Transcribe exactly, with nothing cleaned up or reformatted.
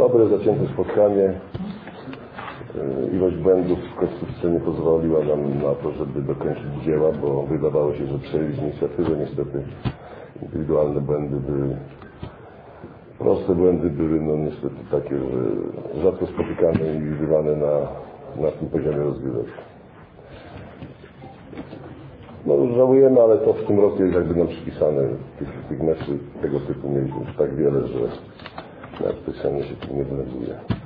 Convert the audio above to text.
dobre, zacięte spotkanie. Ilość błędów w końcówce nie pozwoliła nam na to, żeby dokończyć dzieła, bo wydawało się, że przejęliśmy inicjatywę. Niestety indywidualne błędy były, proste błędy były no niestety takie, że rzadko spotykane i widywane na, na tym poziomie rozgrywek. No żałujemy, ale to w tym roku jest jakby nam przypisane. Tych, tych meczy tego typu mieliśmy już tak wiele, że na specjalnie się tym nie denerwuje.